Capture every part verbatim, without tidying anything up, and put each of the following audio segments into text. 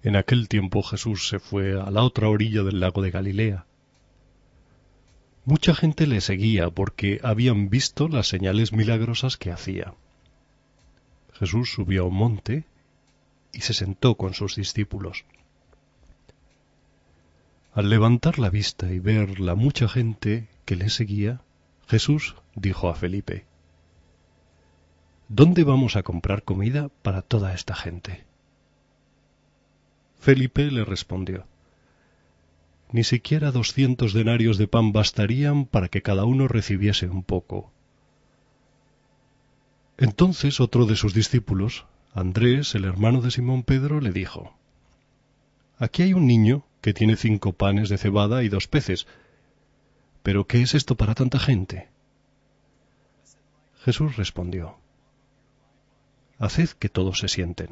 En aquel tiempo Jesús se fue a la otra orilla del lago de Galilea. Mucha gente le seguía porque habían visto las señales milagrosas que hacía. Jesús subió a un monte y se sentó con sus discípulos. Al levantar la vista y ver la mucha gente que le seguía, Jesús dijo a Felipe: ¿Dónde vamos a comprar comida para toda esta gente? Felipe le respondió: Ni siquiera doscientos denarios de pan bastarían para que cada uno recibiese un poco. Entonces otro de sus discípulos, Andrés, el hermano de Simón Pedro, le dijo: Aquí hay un niño que tiene cinco panes de cebada y dos peces. ¿Pero qué es esto para tanta gente? Jesús respondió: Haced que todos se sienten.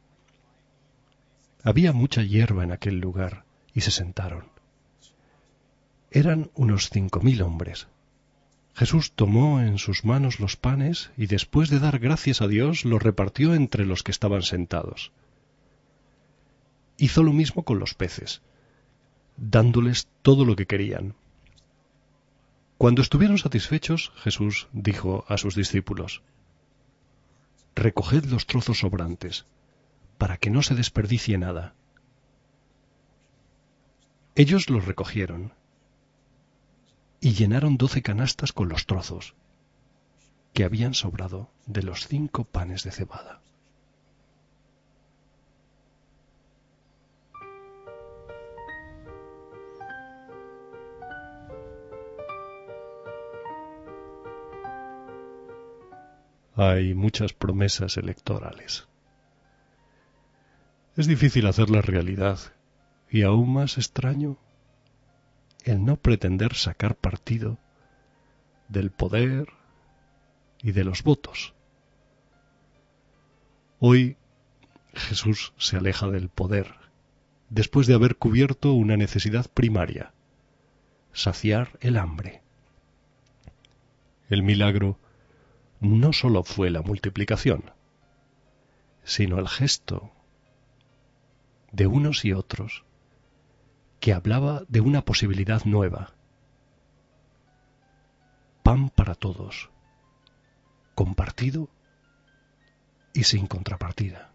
Había mucha hierba en aquel lugar, y se sentaron. Eran unos cinco mil hombres. Jesús tomó en sus manos los panes y después de dar gracias a Dios los repartió entre los que estaban sentados. Hizo lo mismo con los peces, dándoles todo lo que querían. Cuando estuvieron satisfechos, Jesús dijo a sus discípulos: Recoged los trozos sobrantes, para que no se desperdicie nada. Ellos los recogieron y llenaron doce canastas con los trozos que habían sobrado de los cinco panes de cebada. Hay muchas promesas electorales. Es difícil hacerlas realidad, y aún más extraño el no pretender sacar partido del poder y de los votos. Hoy Jesús se aleja del poder, después de haber cubierto una necesidad primaria: saciar el hambre. El milagro no sólo fue la multiplicación, sino el gesto de unos y otros que hablaba de una posibilidad nueva: pan para todos, compartido y sin contrapartida.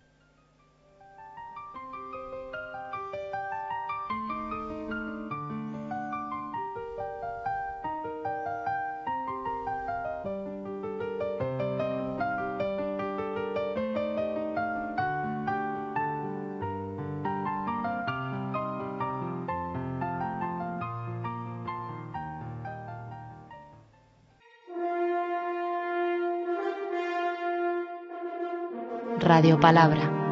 Radio Palabra.